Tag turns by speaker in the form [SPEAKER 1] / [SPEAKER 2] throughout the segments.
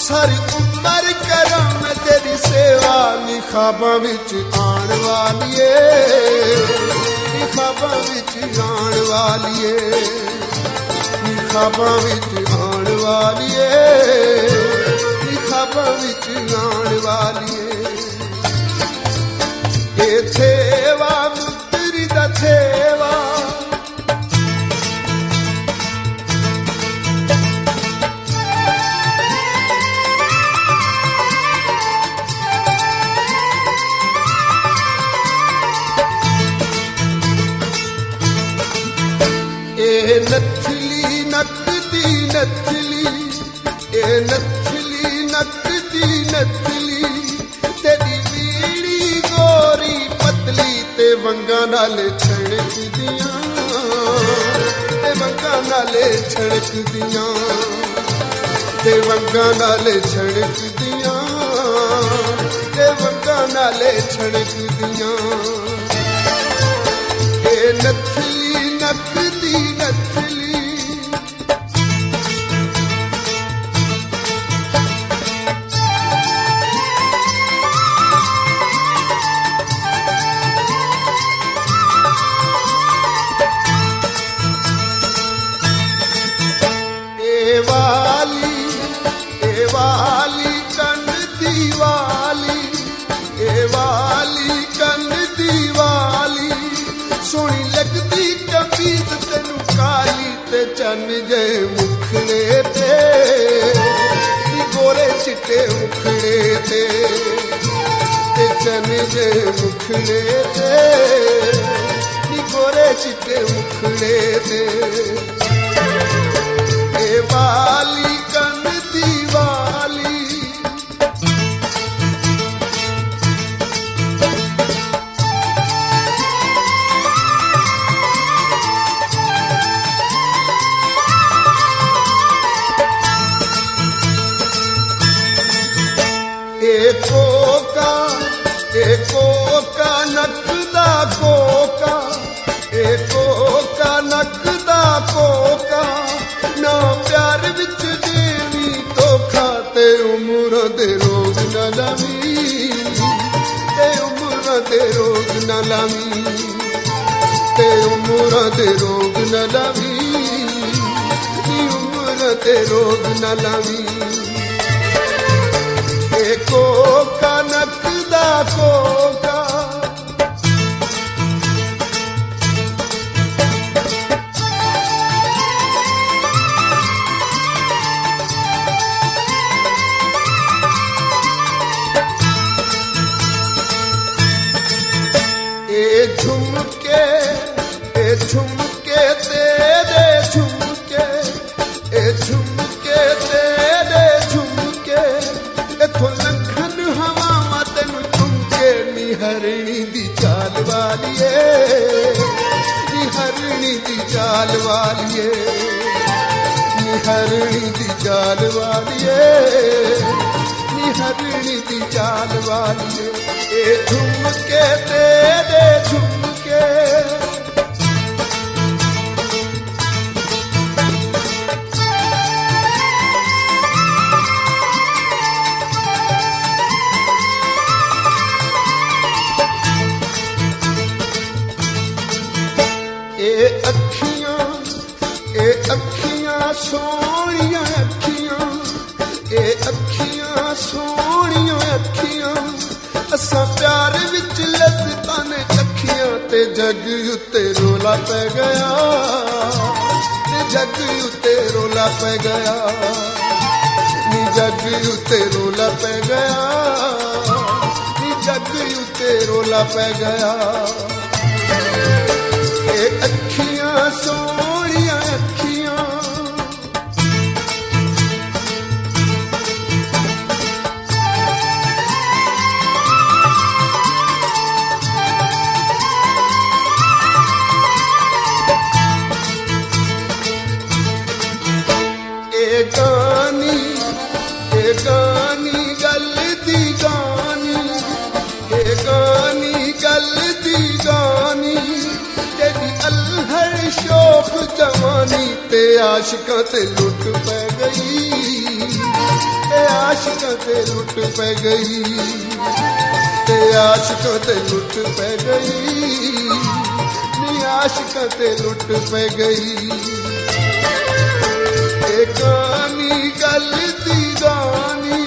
[SPEAKER 1] सारी उम्र करा मैं तेरी सेवा नी ख्वाबां विच आण वालिए नी ख्वाबां विच आण वालिए नी ख्वाबां विच आण वालिए नी ख्वाबां विच आण वालिए ए थेवा मुक्तरी दा थेवा नथली नकदी नथली ए नथली नकदी नथली तेरी बीड़ी गोरी पतली ते वंगा नाले छड़कदियां ते वंगा नाले छड़कदियां ते वंगा नाले छड़कदियां ते वंगा नाले छड़कदियां ए नथली नकदी नथली ए वाली कन दीवाली ए वाली कन दीवाली सोनी लगदी कमीज तेनू काली ते चन जे मुखड़े ते गोरे चिट्टे मुखड़े ते चन जे मुखड़े ते गोरे चिट्टे मुखड़े ते ए वाली कन दीवाली कोका नकदा कोका ए कोका नकदा कोका ना प्यार विच देवी धोखा ते उम्र दे रोग न लावी ते उम्र दे रोग न लावी ते उम्र दे रोग न लावी उम्र दे रोग न लावी ए कोका नकदा कोका ए झुमके तेरे झुमके ए झुमके तेरे झुमके इथों लखन हवा तेनू झुमके निहरणी दी चाल वालिए निहरणी दी चाल वालिए निहरणी दी चाल वालिए निहरणी दी चाल वालिए ए झुमके तेरे झुमके ए अखियां सोहणियां अखियां ए अखियां सोहणियां अखियां असां प्यार विच लज़्ज़तां ने चखियां ते जग उत्ते रोला पै गया ते जग उत्ते रोला पै गया नी जग उत्ते रोला पै गया नी जग उत्ते रोला पै गया ए अखियां सोहणियां अखियां गानी गल दी गानी गल दी गानी तेरी अल्हड़ शौक जवानी ते आशिकां ते लुट पै गई आशिकां ते लुट पै गई, ते आशिकां ते लुट पै गई, नी आशिकां ते लुट पै गई। ए कहानी गल दी गानी,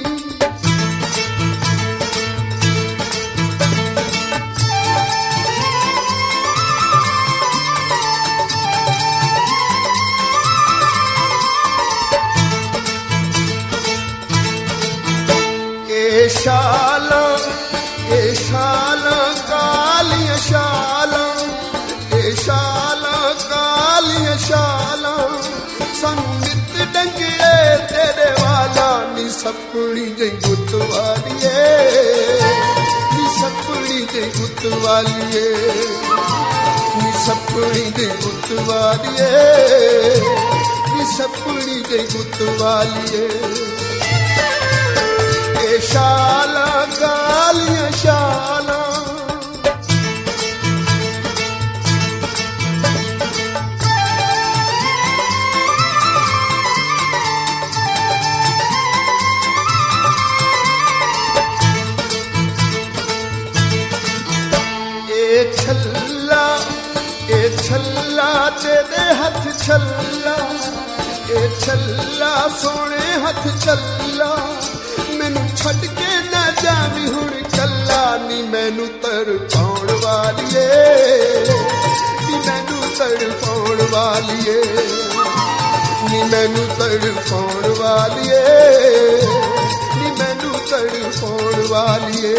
[SPEAKER 1] ए शाला कालियां शाला, ए शाला कालियां शाला, सानू नित डंगे तेरे वाला, नी सपनी जई गुत वालिए, नी सपनी जई गुत वालिए, नी सपनी जई गुत वालिए, नी सपनी जई गुत वालिए। शाला कालियां शाला, ए छल्ला तेरे हथ छल्ला, ए छल्ला सोने हथ छल्ला, मैनू छड़ के ना जावी हुण कल्ला, नी मैनू तड़पाउण वालिए, नी मैनू तड़पाउण वालिए, नी मैनू तड़पाउण वालिए, नी मैनू तड़पाउण वालिए।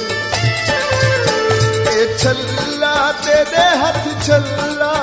[SPEAKER 1] ए छल्ला तेरे हथ छल्ला,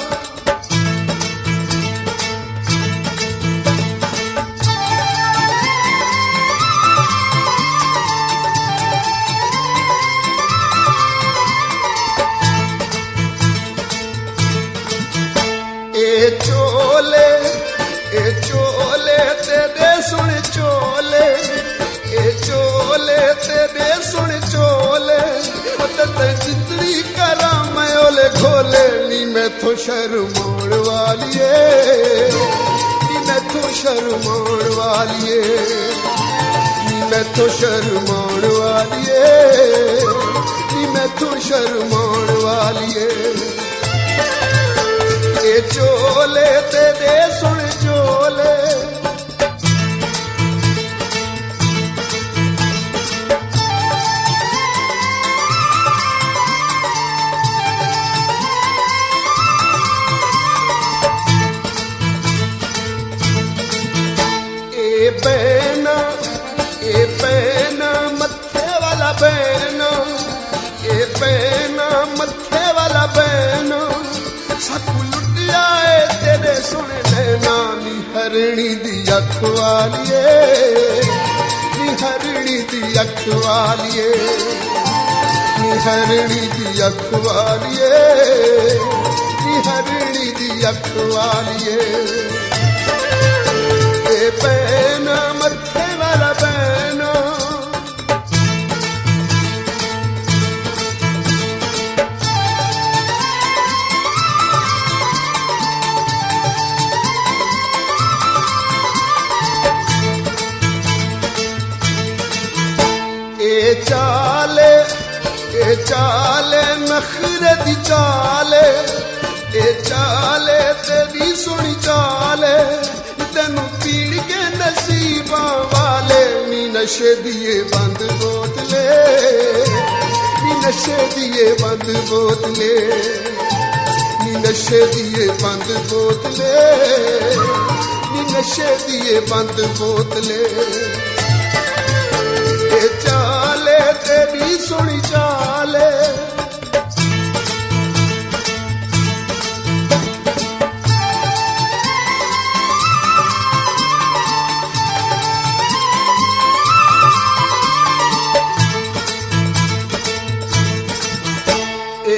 [SPEAKER 1] ए चोले तेरे सुन चोले, ए चोले तेरे सुन चोले, जितनी करा मैं ओले घोले, नी मैथों शर्माउण वालिए, नी मैथों शर्माउण वालिए, नी मैथों शर्माउण वालिए, नी मैथों शर्माउण वालिए। ए चोले तेरे सुन चोले, ए पैना मत्थे वाला पैना, ए पैना मत्थे वाला पैना, साकू लुटिया है तेरे सुन नैना, नी हरणी दी अख वालिए, नी हरणी दी अख वालिए, नी हरणी दी अख वालिए, नी हरणी दी अख वालिए। ए पैना मत्थे वाला पैना, ए चाले नखरे दी चाले, ए चाले तेरी सुनी चाले, तेनू पीड़ के नसीबा वाले, नी नशे दिए बंद बोतले, नी नशे दिए बंद बोतले, नी नशे दिए बंद बोतले, नी नशे दिए बंद बोतले। ए चाले तेरी सुनी चाले, ए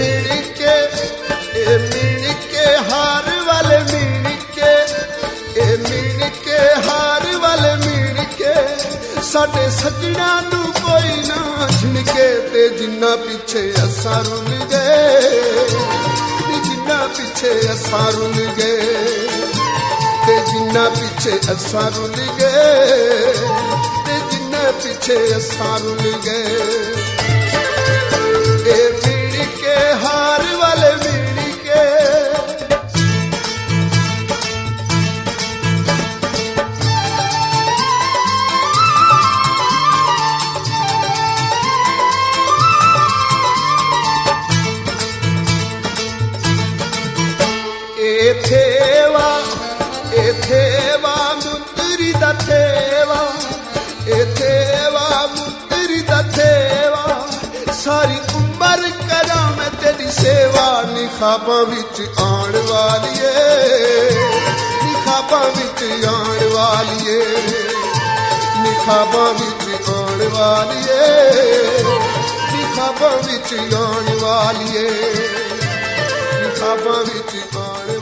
[SPEAKER 1] मिणके हार वाले मिणके, ए मिणके हार वाले मिणके, साडे सजना नू कोई ना झिणके, ते जिन्ना पीछे असा रुल गए, जिन्ना पीछे असा रुल गए, ते जिन्ना पीछे असा रुल गए, ਪਿੱਛੇ ਅਸਾਂ ਰੁੱਲ ਗਏ। ਇਹ ਮਿਲ ਕੇ ਹਾਰ ਵਾਲੇ ਮਿਲ ਕੇ ਥੇਵਾ ਮੁੰਦਰੀ ਦਾ ਥੇਵਾ, ਇਹ ਥੇਵਾ ਮੁੰਦਰੀ ਦਾ ਥੇਵਾ, ਸਾਰੀ ਉਮਰ ਕਰਾਂ ਮੈਂ ਤੇਰੀ ਸੇਵਾ। ਨੀ ਖ਼ਾਬਾਂ ਵਿੱਚ ਆਉਣ ਵਾਲੀਏ, ਨੀ ਖ਼ਾਬਾਂ ਵਿੱਚ ਆਉਣ ਵਾਲੀਏ, ਨੀ ਖ਼ਾਬਾਂ ਵਿੱਚ ਆਉਣ ਵਾਲੀਏ, ਨੀ ਖ਼ਾਬਾਂ ਵਿੱਚ ਆਉਣ ਵਾਲੀਏ, ਨੀ ਖ਼ਾਬਾਂ ਵਿੱਚ ਆਉਣ